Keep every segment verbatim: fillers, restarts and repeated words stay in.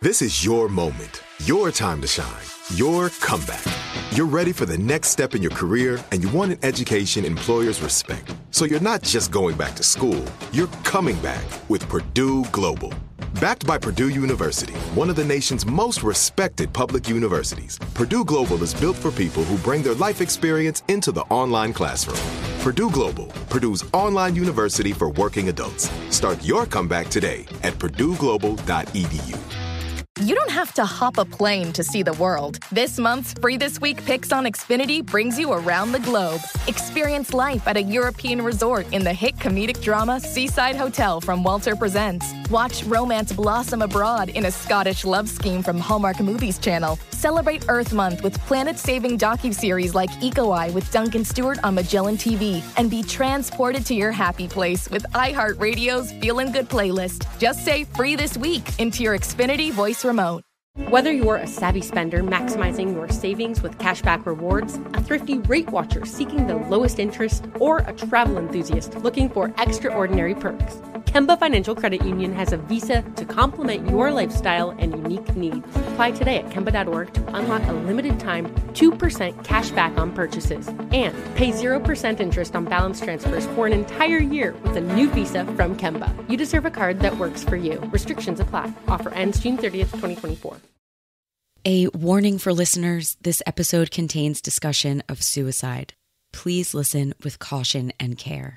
This is your moment, your time to shine, your comeback. You're ready for the next step in your career, and you want an education employers respect. So you're not just going back to school, you're coming back with Purdue Global. Backed by Purdue University, one of the nation's most respected public universities, Purdue Global is built for people who bring their life experience into the online classroom. Purdue Global, Purdue's online university for working adults. Start your comeback today at purdue global dot e d u. You don't have to hop a plane to see the world. This month's Free This Week Picks on Xfinity brings you around the globe. Experience life at a European resort in the hit comedic drama Seaside Hotel from Walter Presents. Watch romance blossom abroad in a Scottish love scheme from Hallmark Movies Channel. Celebrate Earth Month with planet-saving docuseries like Eco Eye with Duncan Stewart on Magellan T V. And be transported to your happy place with iHeartRadio's Feelin' Good playlist. Just say Free This Week into your Xfinity voice remote. Whether you're a savvy spender maximizing your savings with cashback rewards, a thrifty rate watcher seeking the lowest interest, or a travel enthusiast looking for extraordinary perks, Kemba Financial Credit Union has a visa to complement your lifestyle and unique needs. Apply today at Kemba dot org to unlock a limited time two percent cash back on purchases and pay zero percent interest on balance transfers for an entire year with a new visa from Kemba. You deserve a card that works for you. Restrictions apply. Offer ends June thirtieth, twenty twenty-four. A warning for listeners, this episode contains discussion of suicide. Please listen with caution and care.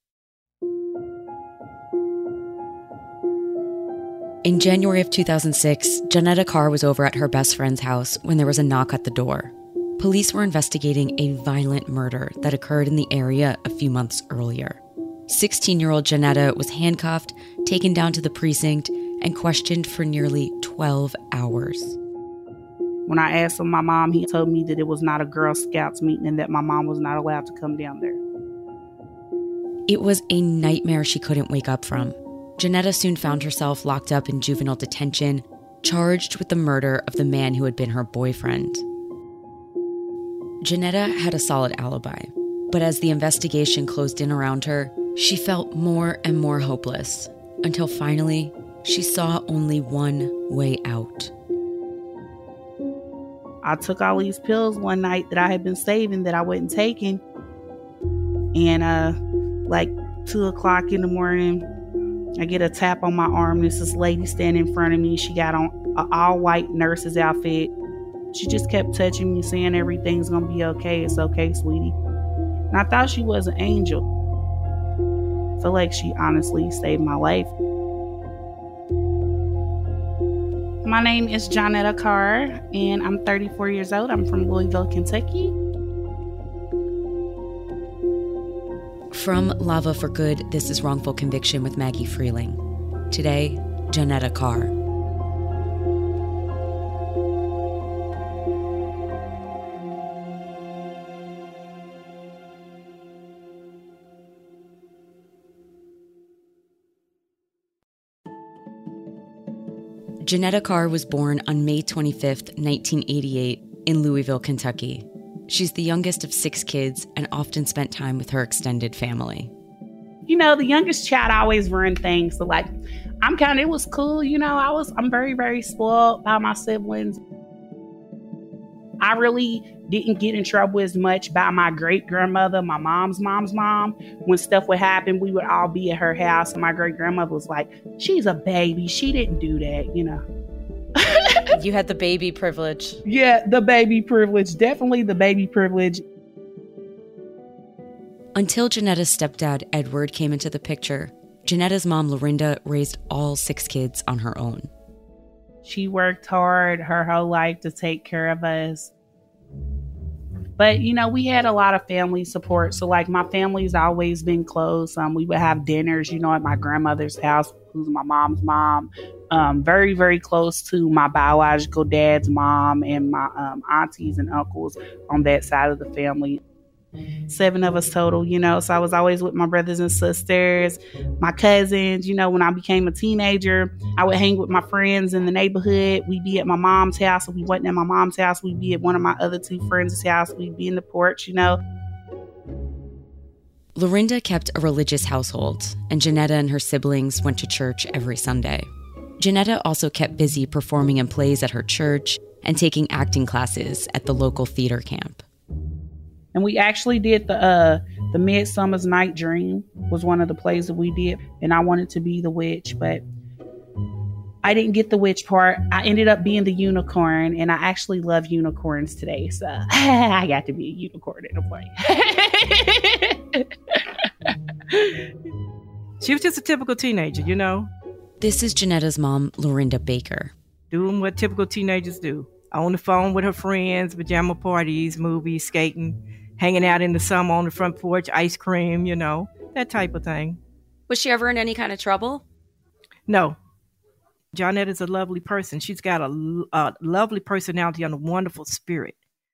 In January of two thousand six, Janetta Carr was over at her best friend's house when there was a knock at the door. Police were investigating a violent murder that occurred in the area a few months earlier. sixteen-year-old Janetta was handcuffed, taken down to the precinct, and questioned for nearly twelve hours. When I asked him my mom, he told me that it was not a Girl Scouts meeting and that my mom was not allowed to come down there. It was a nightmare she couldn't wake up from. Janetta soon found herself locked up in juvenile detention, charged with the murder of the man who had been her boyfriend. Janetta had a solid alibi, but as the investigation closed in around her, she felt more and more hopeless, until finally, she saw only one way out. I took all these pills one night that I had been saving that I wasn't taking. And uh, like two o'clock in the morning, I get a tap on my arm. There's this lady standing in front of me. She got on an all-white nurse's outfit. She just kept touching me, saying everything's going to be okay. It's okay, sweetie. And I thought she was an angel. I feel like she honestly saved my life. My name is Janetta Carr, and I'm thirty-four years old. I'm from Louisville, Kentucky. From Lava for Good, this is Wrongful Conviction with Maggie Freeling. Today, Janetta Carr. Janetta Carr was born on May twenty-fifth, nineteen eighty-eight, in Louisville, Kentucky. She's the youngest of six kids and often spent time with her extended family. You know, the youngest child always run things. So, like, I'm kind of, it was cool. You know, I was, I'm very, very spoiled by my siblings. I really didn't get in trouble as much by my great-grandmother, my mom's mom's mom. When stuff would happen, we would all be at her house, and my great-grandmother was like, she's a baby. She didn't do that, you know. You had the baby privilege. Yeah, the baby privilege. Definitely the baby privilege. Until Janetta's stepdad, Edward, came into the picture, Janetta's mom, Lorinda, raised all six kids on her own. She worked hard her whole life to take care of us. But, you know, we had a lot of family support. So, like, my family's always been close. Um, we would have dinners, you know, at my grandmother's house, who's my mom's mom. Um, very, very close to my biological dad's mom and my um, aunties and uncles on that side of the family. Seven of us total, you know, so I was always with my brothers and sisters, my cousins. You know, when I became a teenager, I would hang with my friends in the neighborhood. We'd be at my mom's house. If we wasn't at my mom's house, we'd be at one of my other two friends' house. We'd be in the porch, you know. Lorinda kept a religious household, and Janetta and her siblings went to church every Sunday. Janetta also kept busy performing in plays at her church and taking acting classes at the local theater camp. And we actually did the uh, the Midsummer's Night Dream was one of the plays that we did. And I wanted to be the witch, but I didn't get the witch part. I ended up being the unicorn, and I actually love unicorns today. So I got to be a unicorn in a play. She was just a typical teenager, you know? This is Janetta's mom, Lorinda Baker. Doing what typical teenagers do. On the phone with her friends, pajama parties, movies, skating, hanging out in the summer on the front porch, ice cream, you know, that type of thing. Was she ever in any kind of trouble? No. Johnette is a lovely person. She's got a, a lovely personality and a wonderful spirit.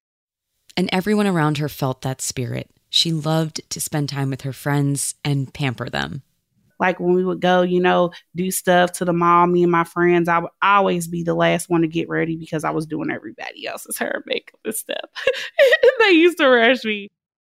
And everyone around her felt that spirit. She loved to spend time with her friends and pamper them. Like when we would go, you know, do stuff to the mall, me and my friends, I would always be the last one to get ready because I was doing everybody else's hair and makeup and stuff. They used to rush me.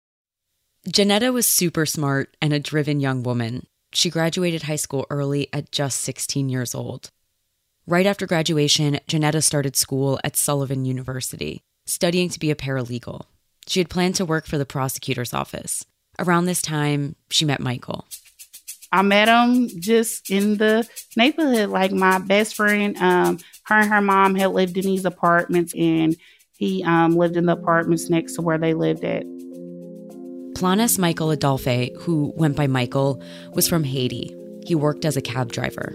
Janetta was super smart and a driven young woman. She graduated high school early at just sixteen years old. Right after graduation, Janetta started school at Sullivan University, studying to be a paralegal. She had planned to work for the prosecutor's office. Around this time, she met Michael. I met him just in the neighborhood. Like my best friend, um, her and her mom had lived in these apartments, and he um, lived in the apartments next to where they lived at. Planas Michael Adolphe, who went by Michael, was from Haiti. He worked as a cab driver.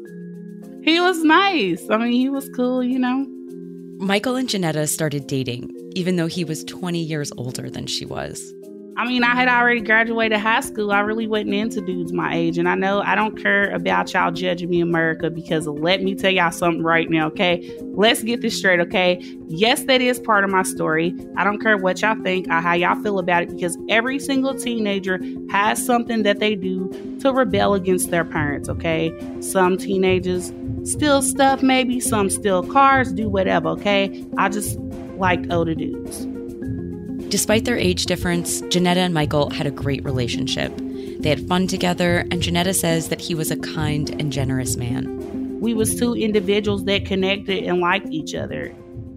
He was nice. I mean, he was cool, you know. Michael and Janetta started dating, even though he was twenty years older than she was. I mean, I had already graduated high school. I really wasn't into dudes my age. And I know I don't care about y'all judging me, America, because let me tell y'all something right now, okay? Let's get this straight, okay? Yes, that is part of my story. I don't care what y'all think or how y'all feel about it, because every single teenager has something that they do to rebel against their parents, okay? Some teenagers steal stuff, maybe. Some steal cars, do whatever, okay? I just liked older dudes. Despite their age difference, Janetta and Michael had a great relationship. They had fun together, and Janetta says that he was a kind and generous man. We was two individuals that connected and liked each other.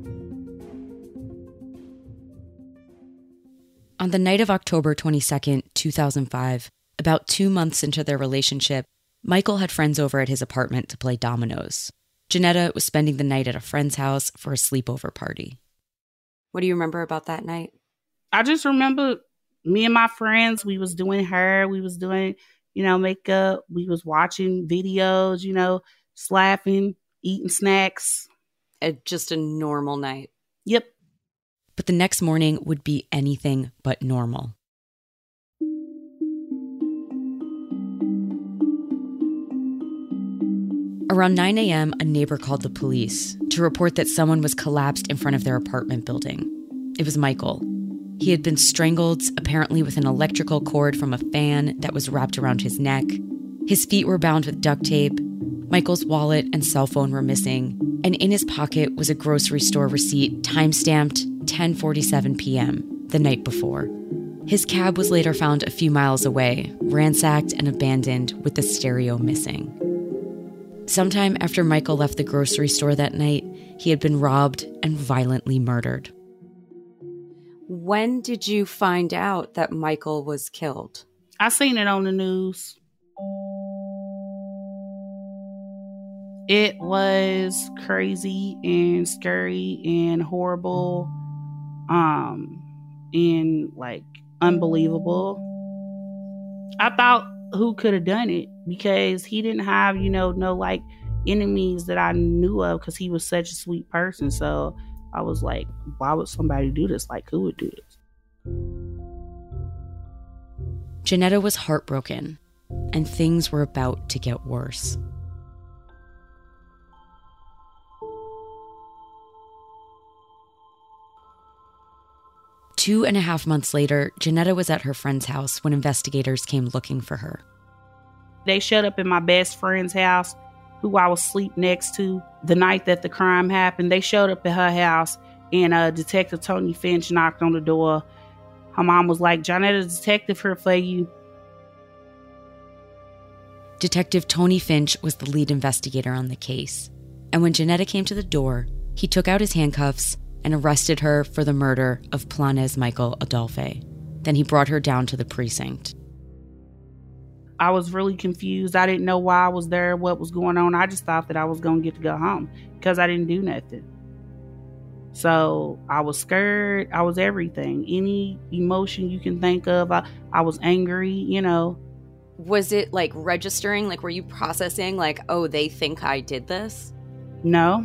On the night of October twenty-second, two thousand five, about two months into their relationship, Michael had friends over at his apartment to play dominoes. Janetta was spending the night at a friend's house for a sleepover party. What do you remember about that night? I just remember me and my friends, we was doing hair, we was doing, you know, makeup, we was watching videos, you know, just laughing, eating snacks. Uh, just a normal night. Yep. But the next morning would be anything but normal. Around nine a.m., a neighbor called the police to report that someone was collapsed in front of their apartment building. It was Michael. He had been strangled, apparently with an electrical cord from a fan that was wrapped around his neck. His feet were bound with duct tape. Michael's wallet and cell phone were missing. And in his pocket was a grocery store receipt time-stamped ten forty-seven p.m., the night before. His cab was later found a few miles away, ransacked and abandoned with the stereo missing. Sometime after Michael left the grocery store that night, he had been robbed and violently murdered. When did you find out that Michael was killed? I seen it on the news. It was crazy and scary and horrible, um, and like unbelievable. I thought, who could have done it? Because he didn't have, you know, no like enemies that I knew of, because he was such a sweet person. So I was like, why would somebody do this? Like, who would do this? Janetta was heartbroken, and things were about to get worse. Two and a half months later, Janetta was at her friend's house when investigators came looking for her. They showed up in my best friend's house, who I was asleep next to the night that the crime happened. They showed up at her house, and uh, Detective Tony Finch knocked on the door. Her mom was like, "Janetta, detective here for you." Detective Tony Finch was the lead investigator on the case. And when Janetta came to the door, he took out his handcuffs and arrested her for the murder of Planez Michael Adolphe. Then he brought her down to the precinct. I was really confused. I didn't know why I was there, what was going on. I just thought that I was going to get to go home because I didn't do nothing. So I was scared. I was everything. Any emotion you can think of. I, I was angry, you know. Was it like registering? Like, were you processing like, oh, they think I did this? No.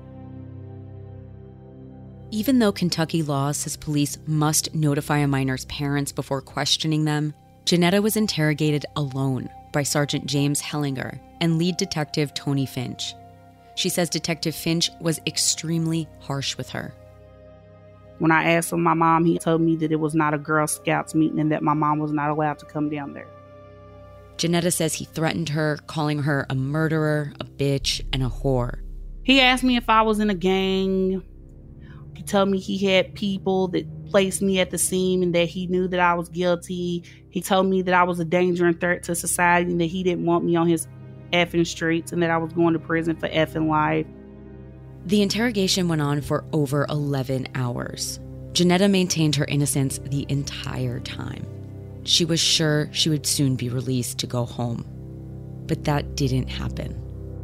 Even though Kentucky law says police must notify a minor's parents before questioning them, Janetta was interrogated alone by Sergeant James Hellinger and lead detective Tony Finch. She says Detective Finch was extremely harsh with her. When I asked him, my mom, he told me that it was not a Girl Scouts meeting and that my mom was not allowed to come down there. Janetta says he threatened her, calling her a murderer, a bitch, and a whore. He asked me if I was in a gang. He told me he had people that placed me at the scene and that he knew that I was guilty. He told me that I was a danger and threat to society and that he didn't want me on his effing streets and that I was going to prison for effing life. The interrogation went on for over eleven hours. Janetta maintained her innocence the entire time. She was sure she would soon be released to go home. But that didn't happen.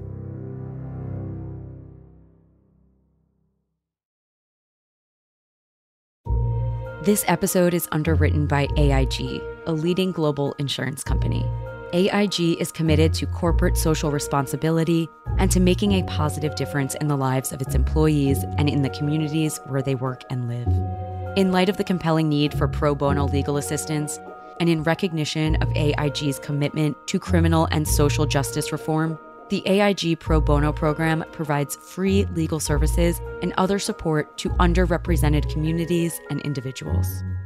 This episode is underwritten by A I G, a leading global insurance company. A I G is committed to corporate social responsibility and to making a positive difference in the lives of its employees and in the communities where they work and live. In light of the compelling need for pro bono legal assistance, and in recognition of A I G's commitment to criminal and social justice reform, the A I G Pro Bono program provides free legal services and other support to underrepresented communities and individuals.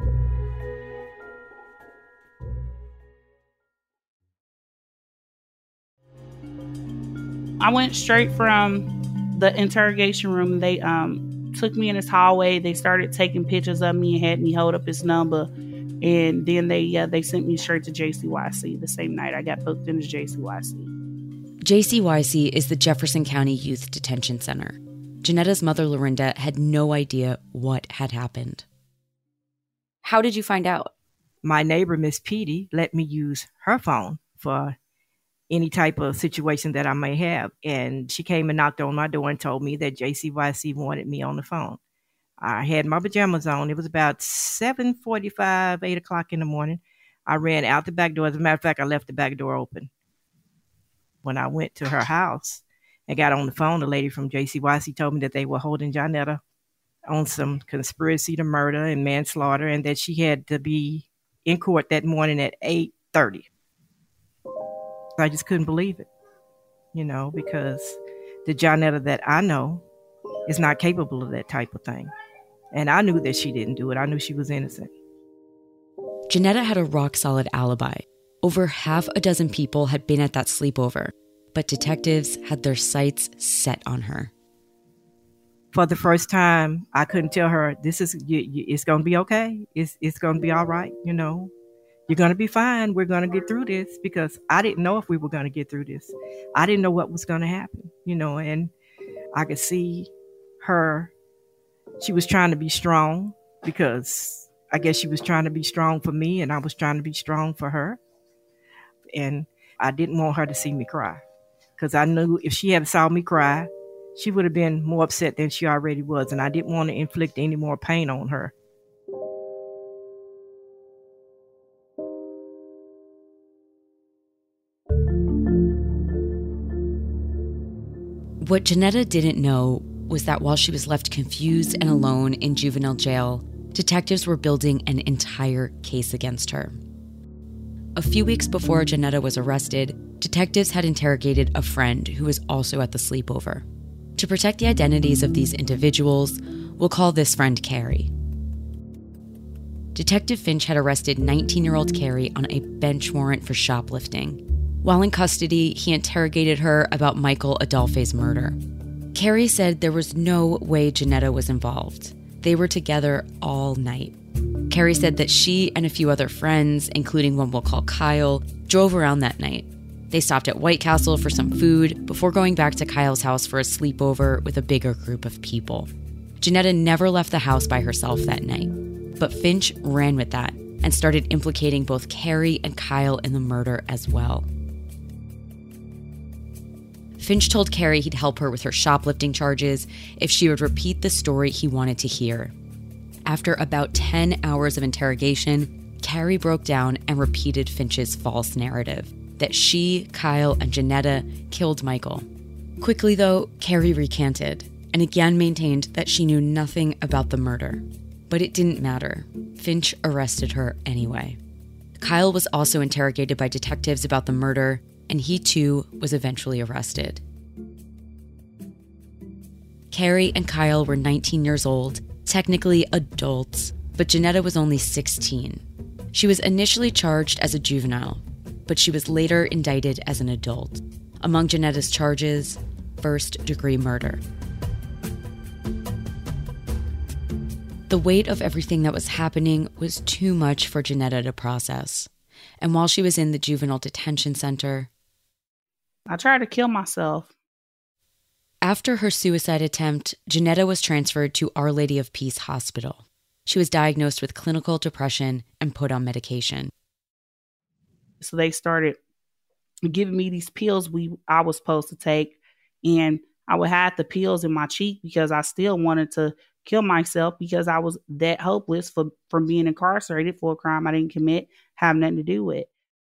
I went straight from the interrogation room. They um, took me in this hallway. They started taking pictures of me and had me hold up his number. And then they uh, they sent me straight to J C Y C the same night I got booked into J C Y C. J C Y C is the Jefferson County Youth Detention Center. Janetta's mother, Lorinda, had no idea what had happened. How did you find out? My neighbor, Miss Petey, let me use her phone for any type of situation that I may have. And she came and knocked on my door and told me that J C Y C wanted me on the phone. I had my pajamas on. It was about seven forty-five, eight o'clock in the morning. I ran out the back door. As a matter of fact, I left the back door open. When I went to her house and got on the phone, the lady from J C Y C told me that they were holding Janetta on some conspiracy to murder and manslaughter and that she had to be in court that morning at eight thirty. I just couldn't believe it, you know, because the Janetta that I know is not capable of that type of thing. And I knew that she didn't do it. I knew she was innocent. Janetta had a rock-solid alibi. Over half a dozen people had been at that sleepover, but detectives had their sights set on her. For the first time, I couldn't tell her, this is, you, you, it's going to be okay. It's, it's going to be all right, you know. You're going to be fine. We're going to get through this, because I didn't know if we were going to get through this. I didn't know what was going to happen, you know, and I could see her. She was trying to be strong, because I guess she was trying to be strong for me and I was trying to be strong for her. And I didn't want her to see me cry, because I knew if she had saw me cry, she would have been more upset than she already was. And I didn't want to inflict any more pain on her. What Janetta didn't know was that while she was left confused and alone in juvenile jail, detectives were building an entire case against her. A few weeks before Janetta was arrested, detectives had interrogated a friend who was also at the sleepover. To protect the identities of these individuals, we'll call this friend Carrie. Detective Finch had arrested nineteen-year-old Carrie on a bench warrant for shoplifting. While in custody, he interrogated her about Michael Adolphe's murder. Carrie said there was no way Janetta was involved. They were together all night. Carrie said that she and a few other friends, including one we'll call Kyle, drove around that night. They stopped at White Castle for some food before going back to Kyle's house for a sleepover with a bigger group of people. Janetta never left the house by herself that night, but Finch ran with that and started implicating both Carrie and Kyle in the murder as well. Finch told Carrie he'd help her with her shoplifting charges if she would repeat the story he wanted to hear. After about ten hours of interrogation, Carrie broke down and repeated Finch's false narrative that she, Kyle, and Janetta killed Michael. Quickly, though, Carrie recanted and again maintained that she knew nothing about the murder. But it didn't matter. Finch arrested her anyway. Kyle was also interrogated by detectives about the murder, and he too was eventually arrested. Carrie and Kyle were nineteen years old, technically adults, but Janetta was only sixteen. She was initially charged as a juvenile, but she was later indicted as an adult. Among Janetta's charges, first-degree murder. The weight of everything that was happening was too much for Janetta to process. And while she was in the juvenile detention center, I tried to kill myself. After her suicide attempt, Janetta was transferred to Our Lady of Peace Hospital. She was diagnosed with clinical depression and put on medication. So they started giving me these pills we I was supposed to take, and I would have the pills in my cheek because I still wanted to kill myself because I was that hopeless for from being incarcerated for a crime I didn't commit, have nothing to do with.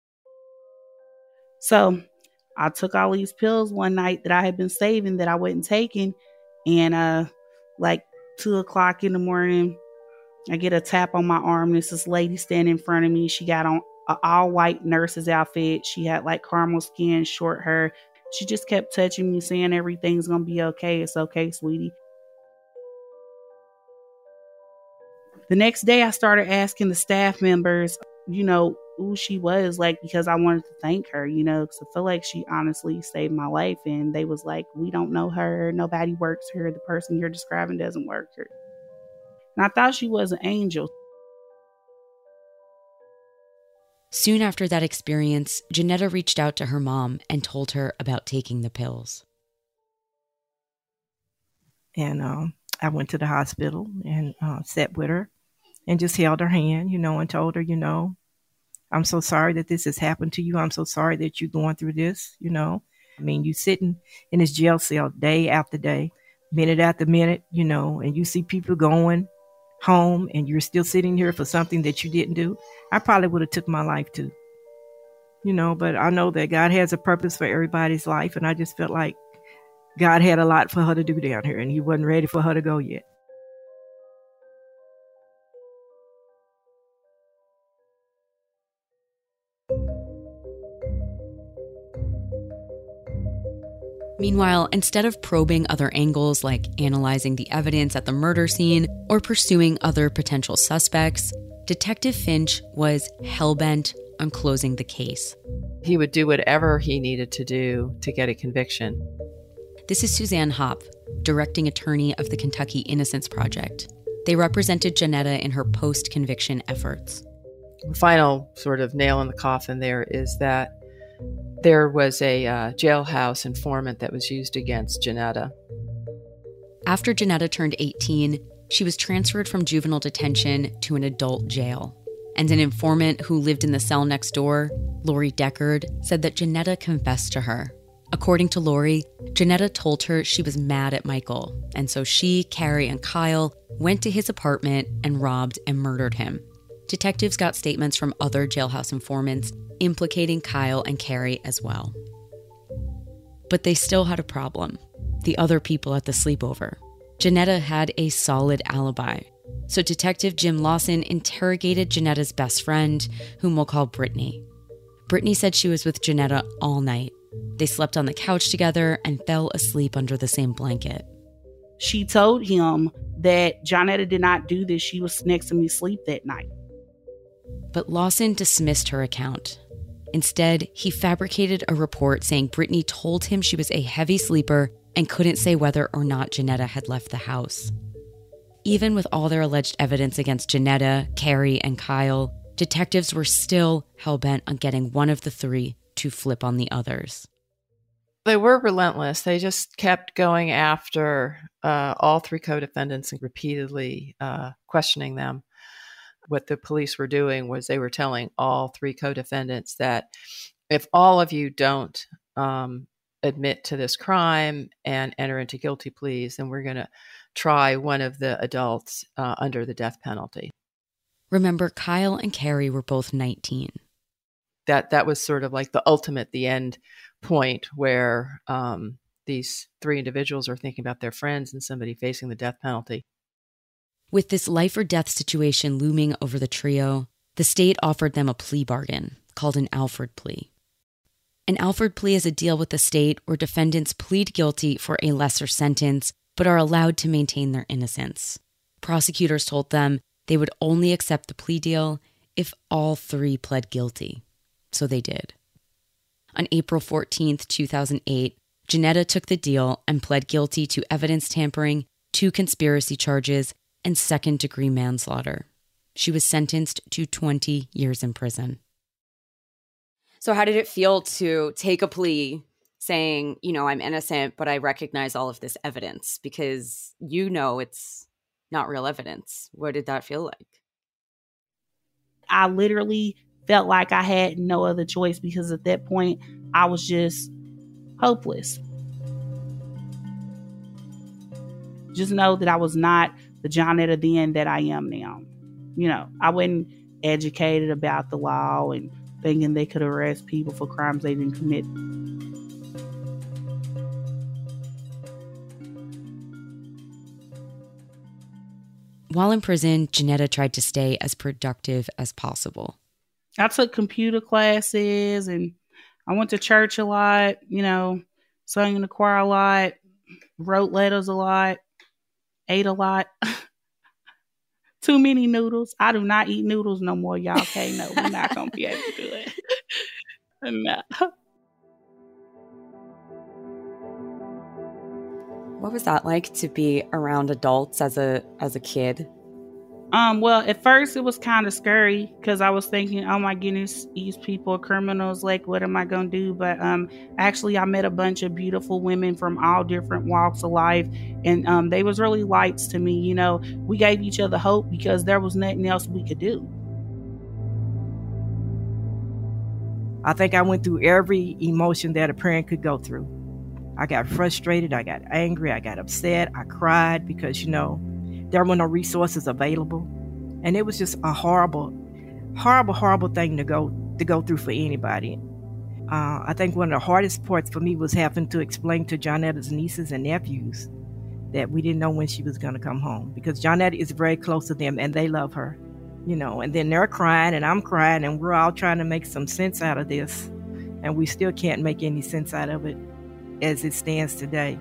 So I took all these pills one night that I had been saving that I wasn't taking, and uh, like two o'clock in the morning, I get a tap on my arm. There's this lady standing in front of me. She got on an all-white nurse's outfit. She had like caramel skin, short hair. She just kept touching me, saying everything's gonna be okay. It's okay, sweetie. The next day, I started asking the staff members, you know, who she was, like, because I wanted to thank her, you know, because I feel like she honestly saved my life. And they was like, we don't know her. Nobody works here. The person you're describing doesn't work here. And I thought she was an angel. Soon after that experience, Janetta reached out to her mom and told her about taking the pills. And um, I went to the hospital and uh, sat with her and just held her hand, you know, and told her, you know, I'm so sorry that this has happened to you. I'm so sorry that you're going through this, you know. I mean, you sitting in this jail cell day after day, minute after minute, you know, and you see people going home and you're still sitting here for something that you didn't do. I probably would have took my life too, you know, but I know that God has a purpose for everybody's life. And I just felt like God had a lot for her to do down here and he wasn't ready for her to go yet. Meanwhile, instead of probing other angles like analyzing the evidence at the murder scene or pursuing other potential suspects, Detective Finch was hell-bent on closing the case. He would do whatever he needed to do to get a conviction. This is Suzanne Hopp, directing attorney of the Kentucky Innocence Project. They represented Janetta in her post-conviction efforts. The final sort of nail in the coffin there is that there was a uh, jailhouse informant that was used against Janetta. After Janetta turned eighteen, she was transferred from juvenile detention to an adult jail. And an informant who lived in the cell next door, Lori Deckard, said that Janetta confessed to her. According to Lori, Janetta told her she was mad at Michael, and so she, Carrie, and Kyle went to his apartment and robbed and murdered him. Detectives got statements from other jailhouse informants implicating Kyle and Carrie as well. But they still had a problem. The other people at the sleepover. Janetta had a solid alibi. So Detective Jim Lawson interrogated Janetta's best friend, whom we'll call Brittany. Brittany said she was with Janetta all night. They slept on the couch together and fell asleep under the same blanket. She told him that Janetta did not do this. She was next to me asleep that night. But Lawson dismissed her account. Instead, he fabricated a report saying Brittany told him she was a heavy sleeper and couldn't say whether or not Janetta had left the house. Even with all their alleged evidence against Janetta, Carrie, and Kyle, detectives were still hell-bent on getting one of the three to flip on the others. They were relentless. They just kept going after uh, all three co-defendants and repeatedly uh, questioning them. What the police were doing was they were telling all three co-defendants that if all of you don't um, admit to this crime and enter into guilty pleas, then we're going to try one of the adults uh, under the death penalty. Remember, Kyle and Carrie were both nineteen. That that was sort of like the ultimate, the end point where um, these three individuals are thinking about their friends and somebody facing the death penalty. With this life or death situation looming over the trio, the state offered them a plea bargain called an Alford plea. An Alford plea is a deal with the state where defendants plead guilty for a lesser sentence but are allowed to maintain their innocence. Prosecutors told them they would only accept the plea deal if all three pled guilty. So they did. On April fourteenth, two thousand eight, Janetta took the deal and pled guilty to evidence tampering, two conspiracy charges, and second-degree manslaughter. She was sentenced to twenty years in prison. So how did it feel to take a plea saying, you know, I'm innocent, but I recognize all of this evidence? Because you know it's not real evidence. What did that feel like? I literally felt like I had no other choice because at that point, I was just hopeless. Just know that I was not the Johnetta then that I am now. You know, I wasn't educated about the law and thinking they could arrest people for crimes they didn't commit. While in prison, Janetta tried to stay as productive as possible. I took computer classes and I went to church a lot, you know, sang in the choir a lot, wrote letters a lot, ate a lot. Too many noodles. I do not eat noodles no more, y'all. Okay, no, we're not going to be able to do it. No. What was that like to be around adults as a as a kid? Um, well, at first it was kind of scary because I was thinking, oh my goodness, these people are criminals. Like, what am I going to do? But um, actually, I met a bunch of beautiful women from all different walks of life. And um, they was really lights to me. You know, we gave each other hope because there was nothing else we could do. I think I went through every emotion that a parent could go through. I got frustrated. I got angry. I got upset. I cried because, you know, there were no resources available. And it was just a horrible, horrible, horrible thing to go to go through for anybody. Uh, I think one of the hardest parts for me was having to explain to Jonetta's nieces and nephews that we didn't know when she was going to come home, because Jonetta is very close to them and they love her, you know, and then they're crying and I'm crying and we're all trying to make some sense out of this. And we still can't make any sense out of it as it stands today.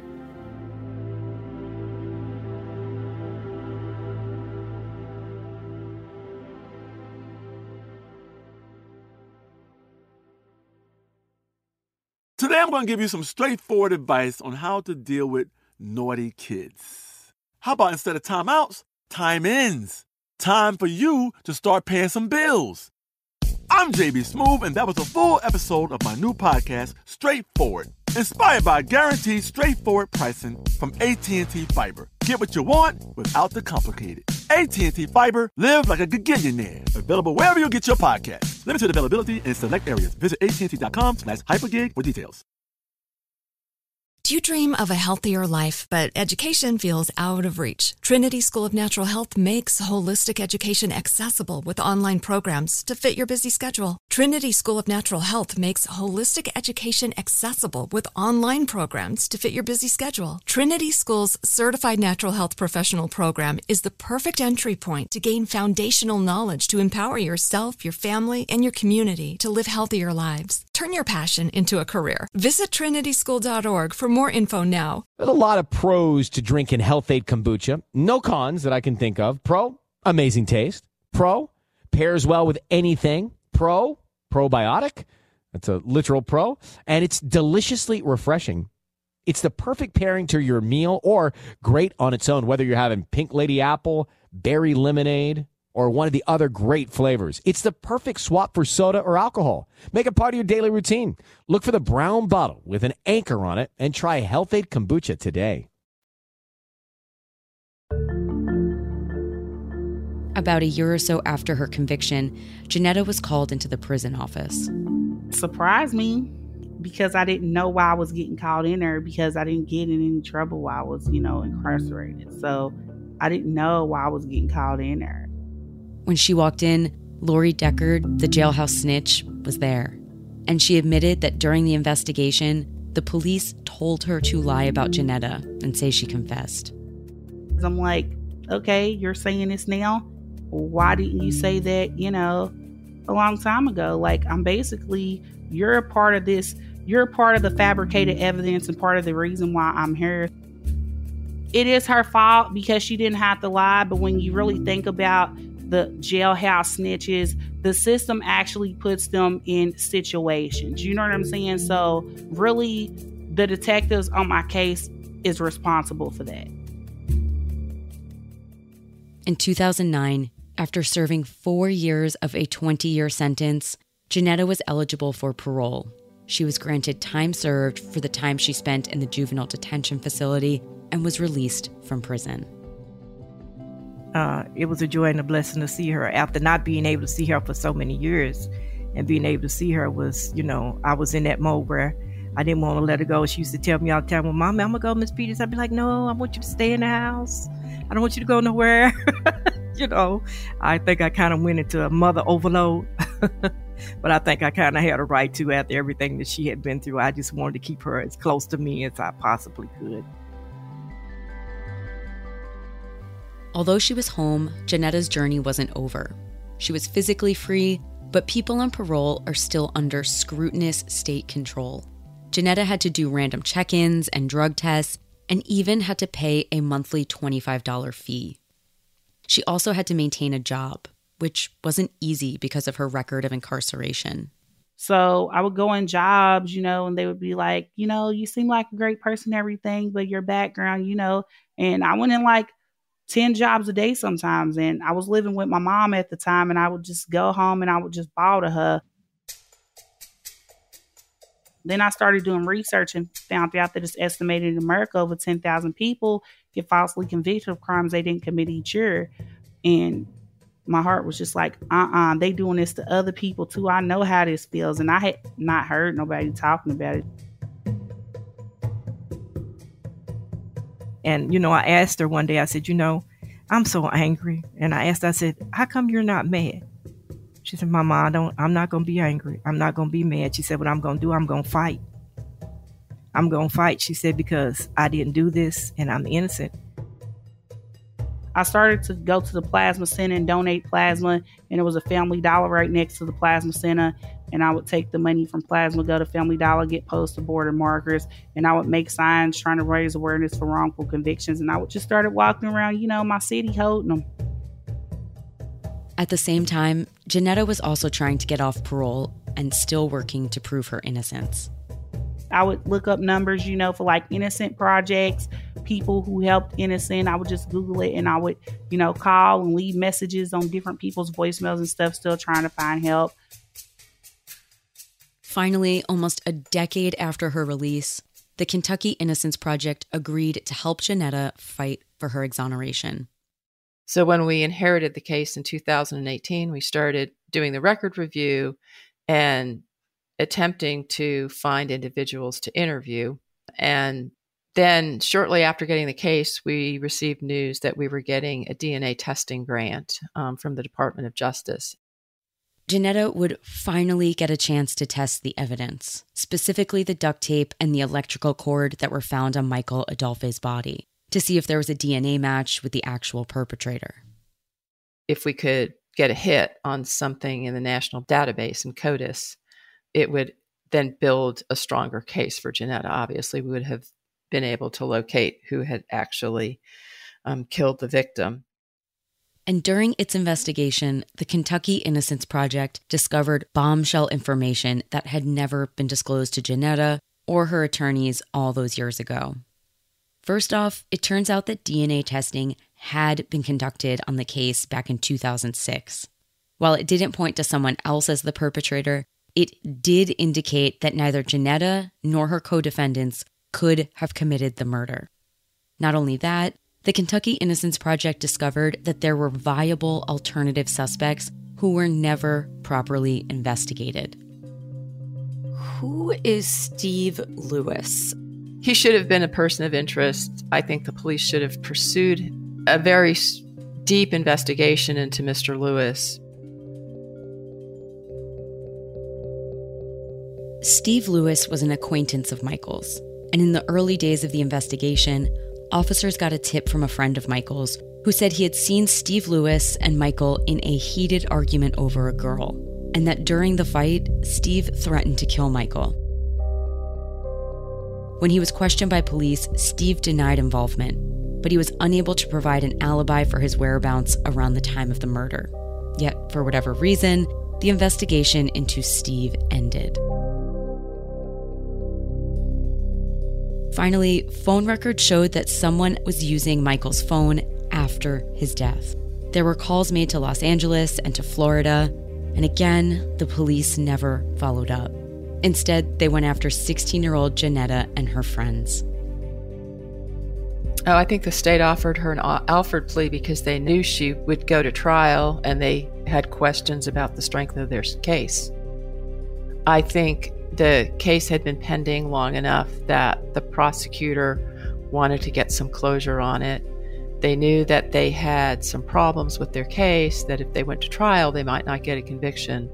Today I'm going to give you some straightforward advice on how to deal with naughty kids. How about instead of timeouts, time-ins? Time for you to start paying some bills. I'm J B Smoove, and that was a full episode of my new podcast, Straightforward, inspired by guaranteed straightforward pricing from A T and T Fiber. Get what you want without the complicated. A T and T Fiber, live like a gigillionaire. Available wherever you get your podcasts. Limited availability in select areas. Visit A T and T dot com slash hypergig for details. Do you dream of a healthier life, but education feels out of reach? Trinity School of Natural Health makes holistic education accessible with online programs to fit your busy schedule. Trinity School of Natural Health makes holistic education accessible with online programs to fit your busy schedule. Trinity School's Certified Natural Health Professional Program is the perfect entry point to gain foundational knowledge to empower yourself, your family, and your community to live healthier lives. Turn your passion into a career. Visit trinity school dot org for more info now. There's a lot of pros to drinking Health Aid kombucha. No cons that I can think of. Pro, amazing taste. Pro, pairs well with anything. Pro, probiotic. That's a literal pro. And it's deliciously refreshing. It's the perfect pairing to your meal or great on its own, whether you're having pink lady apple, berry lemonade, or one of the other great flavors. It's the perfect swap for soda or alcohol. Make it part of your daily routine. Look for the brown bottle with an anchor on it and try Health-Ade Kombucha today. About a year or so after her conviction, Janetta was called into the prison office. Surprised me because I didn't know why I was getting called in there, because I didn't get in any trouble while I was, you know, incarcerated. So I didn't know why I was getting called in there. When she walked in, Lori Deckard, the jailhouse snitch, was there. And she admitted that during the investigation, the police told her to lie about Janetta and say she confessed. I'm like, okay, you're saying this now? Why didn't you say that, you know, a long time ago? Like, I'm basically, you're a part of this, you're a part of the fabricated evidence and part of the reason why I'm here. It is her fault because she didn't have to lie, but when you really think about the jailhouse snitches, the system actually puts them in situations. You know what I'm saying? So really, the detectives on my case is responsible for that. In two thousand nine, after serving four years of a twenty-year sentence, Janetta was eligible for parole. She was granted time served for the time she spent in the juvenile detention facility and was released from prison. Uh, it was a joy and a blessing to see her after not being able to see her for so many years. And being able to see her was, you know, I was in that mode where I didn't want to let her go. She used to tell me all the time, well, Mama, I'm going to go, Miss Peters. I'd be like, no, I want you to stay in the house. I don't want you to go nowhere. You know, I think I kind of went into a mother overload. But I think I kind of had a right to after everything that she had been through. I just wanted to keep her as close to me as I possibly could. Although she was home, Janetta's journey wasn't over. She was physically free, but people on parole are still under scrutinous state control. Janetta had to do random check-ins and drug tests, and even had to pay a monthly twenty-five dollars fee. She also had to maintain a job, which wasn't easy because of her record of incarceration. So I would go in jobs, you know, and they would be like, you know, you seem like a great person, everything, but your background, you know, and I went in like ten jobs a day sometimes. And I was living with my mom at the time, and I would just go home and I would just bawl to her. Then I started doing research and found out that it's estimated in America over ten thousand people get falsely convicted of crimes they didn't commit each year. And my heart was just like, uh-uh, they doing this to other people too. I know how this feels. And I had not heard nobody talking about it. And, you know, I asked her one day, I said, you know, I'm so angry. And I asked her, I said, how come you're not mad? She said, Mama, I don't, I'm not going to be angry. I'm not going to be mad. She said, what I'm going to do, I'm going to fight. I'm going to fight, she said, because I didn't do this and I'm innocent. I started to go to the plasma center and donate plasma, and it was a Family Dollar right next to the plasma center. And I would take the money from plasma, go to Family Dollar, get poster board and markers, and I would make signs trying to raise awareness for wrongful convictions. And I would just started walking around, you know, my city holding them. At the same time, Janetta was also trying to get off parole and still working to prove her innocence. I would look up numbers, you know, for like innocent projects, people who helped innocent. I would just Google it, and I would, you know, call and leave messages on different people's voicemails and stuff, still trying to find help. Finally, almost a decade after her release, the Kentucky Innocence Project agreed to help Janetta fight for her exoneration. So when we inherited the case in two thousand eighteen, we started doing the record review and attempting to find individuals to interview. And then shortly after getting the case, we received news that we were getting a D N A testing grant um, from the Department of Justice. Janetta would finally get a chance to test the evidence, specifically the duct tape and the electrical cord that were found on Michael Adolphe's body, to see if there was a D N A match with the actual perpetrator. If we could get a hit on something in the national database in CODIS, it would then build a stronger case for Janetta. Obviously, we would have been able to locate who had actually um, killed the victim. And during its investigation, the Kentucky Innocence Project discovered bombshell information that had never been disclosed to Janetta or her attorneys all those years ago. First off, it turns out that D N A testing had been conducted on the case back in two thousand six. While it didn't point to someone else as the perpetrator, it did indicate that neither Janetta nor her co-defendants could have committed the murder. Not only that, the Kentucky Innocence Project discovered that there were viable alternative suspects who were never properly investigated. Who is Steve Lewis? He should have been a person of interest. I think the police should have pursued a very deep investigation into Mister Lewis. Steve Lewis was an acquaintance of Michael's, and in the early days of the investigation, officers got a tip from a friend of Michael's who said he had seen Steve Lewis and Michael in a heated argument over a girl, and that during the fight, Steve threatened to kill Michael. When he was questioned by police, Steve denied involvement, but he was unable to provide an alibi for his whereabouts around the time of the murder. Yet, for whatever reason, the investigation into Steve ended. Finally, phone records showed that someone was using Michael's phone after his death. There were calls made to Los Angeles and to Florida, and again, the police never followed up. Instead, they went after sixteen-year-old Janetta and her friends. Oh, I think the state offered her an Alford plea because they knew she would go to trial and they had questions about the strength of their case. I think the case had been pending long enough that the prosecutor wanted to get some closure on it. They knew that they had some problems with their case, that if they went to trial, they might not get a conviction.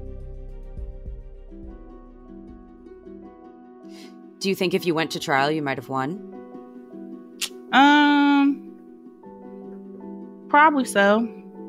Do you think if you went to trial, you might have won? Um, probably so.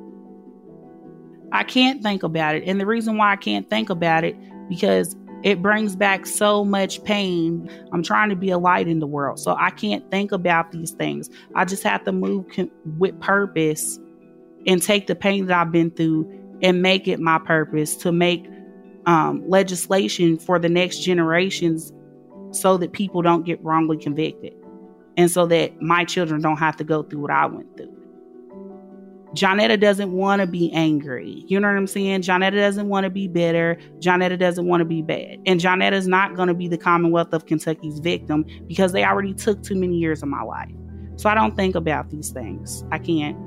I can't think about it. And the reason why I can't think about it, because it brings back so much pain. I'm trying to be a light in the world, so I can't think about these things. I just have to move con- with purpose and take the pain that I've been through and make it my purpose to make um, legislation for the next generations so that people don't get wrongly convicted and so that my children don't have to go through what I went through. Janetta doesn't want to be angry. You know what I'm saying? Janetta doesn't want to be bitter. Janetta doesn't want to be bad. And Janetta's not going to be the Commonwealth of Kentucky's victim because they already took too many years of my life. So I don't think about these things. I can't.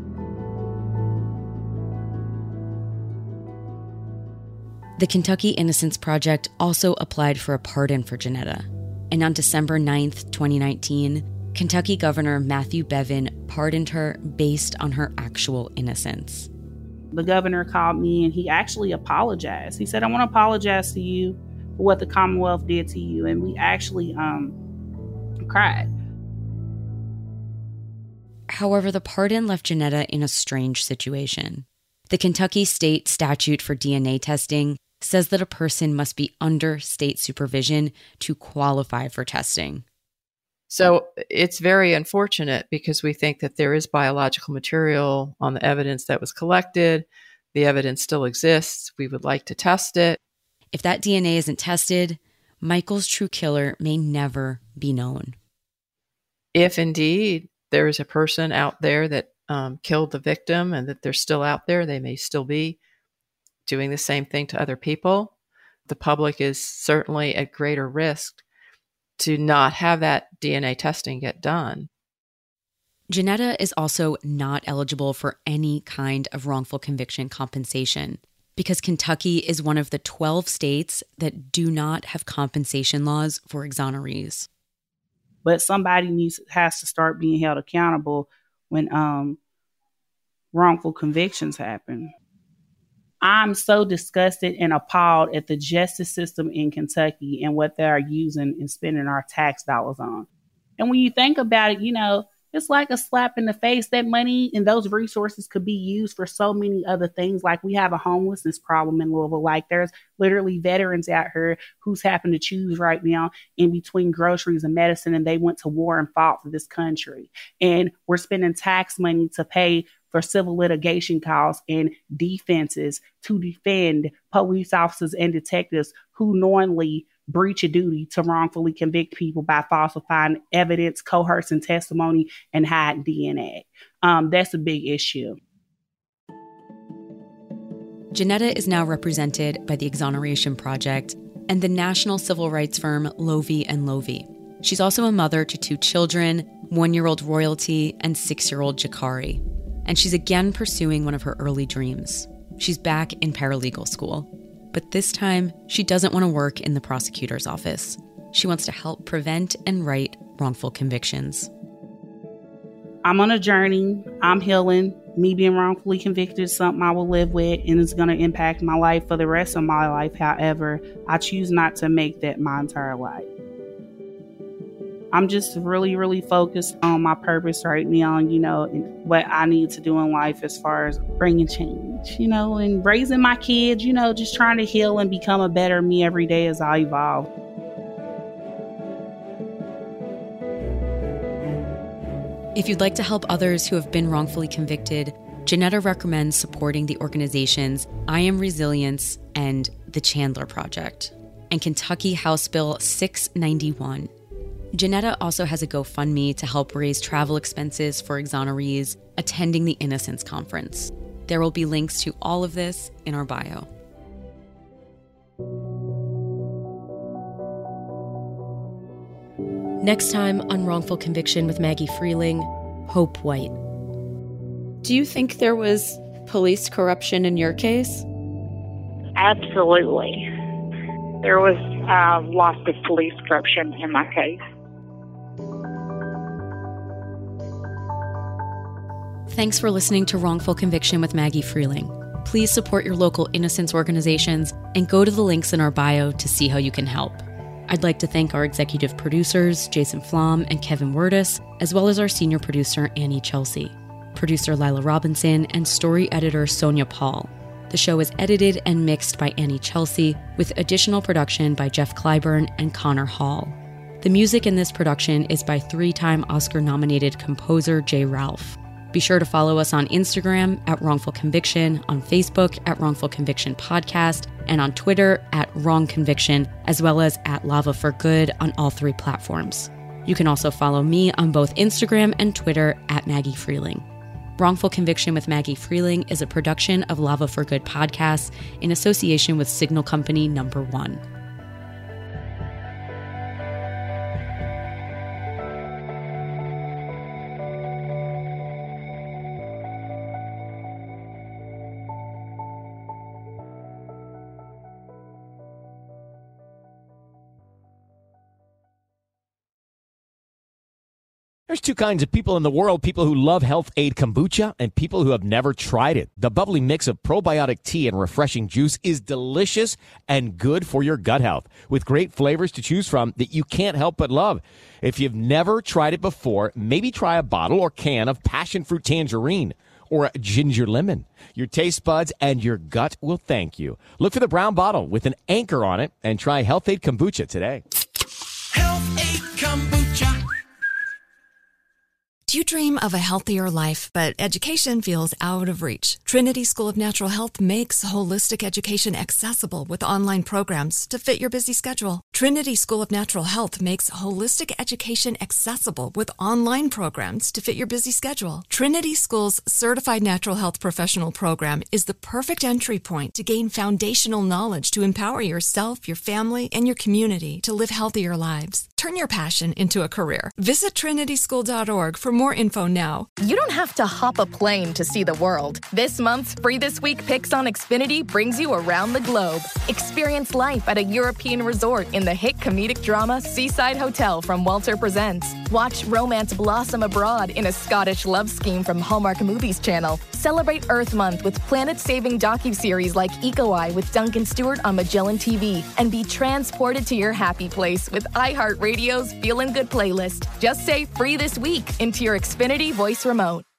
The Kentucky Innocence Project also applied for a pardon for Janetta. And on December ninth, twenty nineteen, Kentucky Governor Matthew Bevin pardoned her based on her actual innocence. The governor called me and he actually apologized. He said, I want to apologize to you for what the Commonwealth did to you. And we actually um, cried. However, the pardon left Janetta in a strange situation. The Kentucky state statute for D N A testing says that a person must be under state supervision to qualify for testing. So it's very unfortunate because we think that there is biological material on the evidence that was collected. The evidence still exists. We would like to test it. If that D N A isn't tested, Michael's true killer may never be known. If indeed there is a person out there that um, killed the victim and that they're still out there, they may still be doing the same thing to other people. The public is certainly at greater risk to not have that D N A testing get done. Janetta is also not eligible for any kind of wrongful conviction compensation because Kentucky is one of the twelve states that do not have compensation laws for exonerees. But somebody needs has to start being held accountable when um, wrongful convictions happen. I'm so disgusted and appalled at the justice system in Kentucky and what they are using and spending our tax dollars on. And when you think about it, you know, it's like a slap in the face. That money and those resources could be used for so many other things. Like we have a homelessness problem in Louisville. Like there's literally veterans out here who's having to choose right now in between groceries and medicine. And they went to war and fought for this country. And we're spending tax money to pay for civil litigation costs and defenses to defend police officers and detectives who knowingly breach of duty to wrongfully convict people by falsifying evidence, coercing testimony, and hiding D N A. Um, that's a big issue. Janetta is now represented by the Exoneration Project and the national civil rights firm Lovey and Lovey. She's also a mother to two children, one-year-old Royalty and six-year-old Jakari. And she's again pursuing one of her early dreams. She's back in paralegal school. But this time, she doesn't want to work in the prosecutor's office. She wants to help prevent and right wrongful convictions. I'm on a journey. I'm healing. Me being wrongfully convicted is something I will live with, and it's going to impact my life for the rest of my life. However, I choose not to make that my entire life. I'm just really, really focused on my purpose right now, and, you know, and what I need to do in life as far as bringing change, you know, and raising my kids, you know, just trying to heal and become a better me every day as I evolve. If you'd like to help others who have been wrongfully convicted, Janetta recommends supporting the organizations I Am Resilience and the Chandler Project and Kentucky House Bill six ninety-one. Janetta also has a GoFundMe to help raise travel expenses for exonerees attending the Innocence Conference. There will be links to all of this in our bio. Next time on Wrongful Conviction with Maggie Freeling, Hope White. Do you think there was police corruption in your case? Absolutely. There was uh, lots of police corruption in my case. Thanks for listening to Wrongful Conviction with Maggie Freeling. Please support your local innocence organizations and go to the links in our bio to see how you can help. I'd like to thank our executive producers, Jason Flom and Kevin Wurtis, as well as our senior producer, Annie Chelsea, producer Lila Robinson, and story editor Sonia Paul. The show is edited and mixed by Annie Chelsea, with additional production by Jeff Clyburn and Connor Hall. The music in this production is by three-time Oscar-nominated composer Jay Ralph. Be sure to follow us on Instagram at Wrongful Conviction, on Facebook at Wrongful Conviction Podcast, and on Twitter at Wrong Conviction, as well as at Lava for Good on all three platforms. You can also follow me on both Instagram and Twitter at Maggie Freeling. Wrongful Conviction with Maggie Freeling is a production of Lava for Good podcasts in association with Signal Company Number One. There's two kinds of people in the world, people who love Health Aid Kombucha and people who have never tried it. The bubbly mix of probiotic tea and refreshing juice is delicious and good for your gut health, with great flavors to choose from that you can't help but love. If you've never tried it before, maybe try a bottle or can of passion fruit tangerine or a ginger lemon. Your taste buds and your gut will thank you. Look for the brown bottle with an anchor on it and try Health Aid Kombucha today. Health Aid Kombucha. Do you dream of a healthier life, but education feels out of reach? Trinity School of Natural Health makes holistic education accessible with online programs to fit your busy schedule. Trinity School of Natural Health makes holistic education accessible with online programs to fit your busy schedule. Trinity School's Certified Natural Health Professional Program is the perfect entry point to gain foundational knowledge to empower yourself, your family, and your community to live healthier lives. Turn your passion into a career. Visit trinity school dot org for more info now. You don't have to hop a plane to see the world. This month's Free This Week Picks on Xfinity brings you around the globe. Experience life at a European resort in the hit comedic drama Seaside Hotel from Walter Presents. Watch romance blossom abroad in a Scottish love scheme from Hallmark Movies Channel. Celebrate Earth Month with planet-saving docuseries like Eco Eye with Duncan Stewart on Magellan T V. And be transported to your happy place with iHeartRadio's Feelin' Good playlist. Just say Free This Week into your Xfinity voice remote.